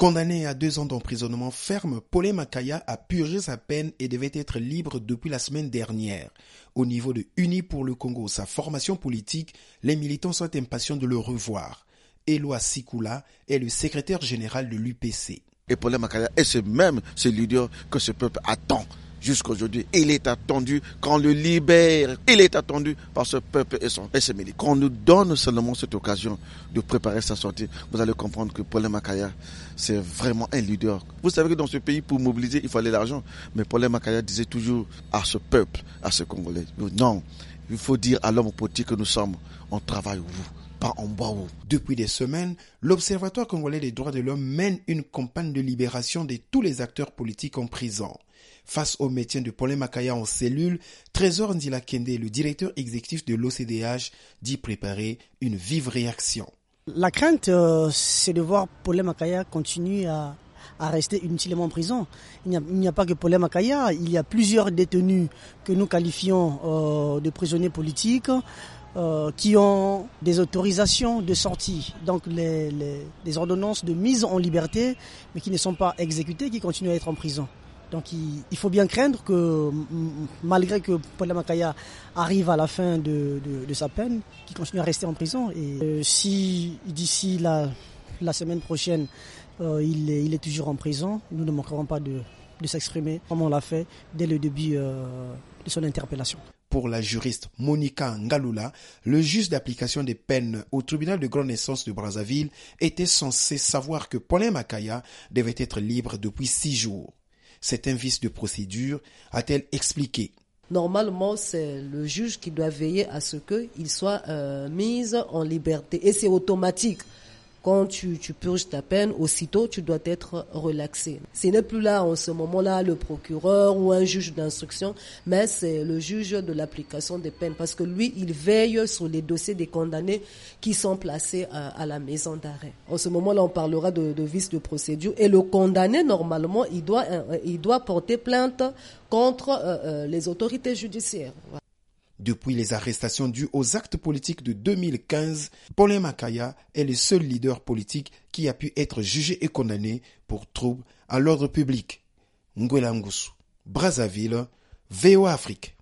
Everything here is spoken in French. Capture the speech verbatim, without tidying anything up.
Condamné à deux ans d'emprisonnement ferme, Paulin Makaya a purgé sa peine et devait être libre depuis la semaine dernière. Au niveau de Unis pour le Congo, sa formation politique, les militants sont impatients de le revoir. Éloi Sikula est le secrétaire général de l'U P C. Et Paulin Makaya est ce même ce leader que ce peuple attend. Jusqu'aujourd'hui, il est attendu qu'on le libère. Il est attendu par ce peuple et, son, et ses militants. Qu'on nous donne seulement cette occasion de préparer sa sortie. Vous allez comprendre que Paulin Makaya, c'est vraiment un leader. Vous savez que dans ce pays, pour mobiliser, il fallait l'argent. Mais Paulin Makaya disait toujours à ce peuple, à ce Congolais, non, il faut dire à l'homme politique que nous sommes, on travaille vous. Pas en bas. Depuis des semaines, l'Observatoire congolais des droits de l'homme mène une campagne de libération de tous les acteurs politiques en prison. Face au maintien de Paulin Makaya en cellule, Trésor Ndila Kende, le directeur exécutif de l'O C D H, dit préparer une vive réaction. La crainte, euh, c'est de voir Paulin Makaya continuer à, à rester inutilement en prison. Il n'y a, il n'y a pas que Paulin Makaya, il y a plusieurs détenus que nous qualifions euh, de prisonniers politiques. Euh, qui ont des autorisations de sortie, donc les, les, les ordonnances de mise en liberté, mais qui ne sont pas exécutées, qui continuent à être en prison. Donc il, il faut bien craindre que, m- malgré que Paulin Makaya arrive à la fin de, de, de sa peine, qu'il continue à rester en prison. Et euh, si d'ici la, la semaine prochaine, euh, il, est, il est toujours en prison, nous ne manquerons pas de, de s'exprimer, comme on l'a fait dès le début euh, de son interpellation. Pour la juriste Monica Ngalula, le juge d'application des peines au tribunal de grande instance de Brazzaville était censé savoir que Paulin Makaya devait être libre depuis six jours. C'est un vice de procédure, a-t-elle expliqué. Normalement, c'est le juge qui doit veiller à ce qu'il soit euh, mis en liberté. Et c'est automatique. Quand tu, tu purges ta peine, aussitôt, tu dois être relaxé. Ce n'est plus là, en ce moment-là, le procureur ou un juge d'instruction, mais c'est le juge de l'application des peines. Parce que lui, il veille sur les dossiers des condamnés qui sont placés à, à la maison d'arrêt. En ce moment-là, on parlera de, de vice de procédure. Et le condamné, normalement, il doit, il doit porter plainte contre euh, euh, les autorités judiciaires. Voilà. Depuis les arrestations dues aux actes politiques de deux mille quinze, Paulin Makaya est le seul leader politique qui a pu être jugé et condamné pour troubles à l'ordre public. Ngwela Ngusu, Brazzaville, V O A Afrique.